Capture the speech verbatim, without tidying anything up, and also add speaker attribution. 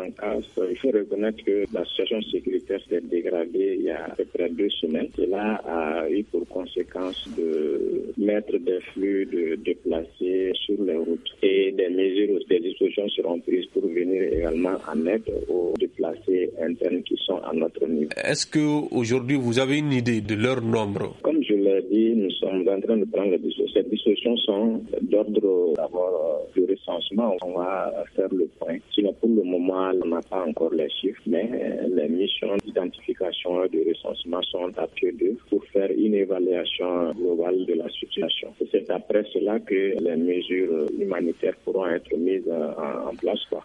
Speaker 1: casse. Il faut reconnaître que la situation sécuritaire s'est dégradée il y a à peu près deux semaines. Cela a eu pour conséquence de mettre des flux de déplacés sur les routes et des mesures, des dispositions seront prises pour venir également en aide aux déplacés internes qui sont à notre niveau.
Speaker 2: Est-ce que aujourd'hui vous avez une idée de leur nombre?
Speaker 1: Comme je l'ai dit, nous sommes en train de prendre les dispositions. Ces dispositions sont d'ordre d'abord du recensement. On va faire le point. Sinon, pour le moment, on n'a pas encore les chiffres, mais les missions d'identification et de recensement sont à pied d'œuvre pour faire une évaluation globale de la situation. Et c'est après cela que les mesures humanitaires pourront être mises en place, quoi.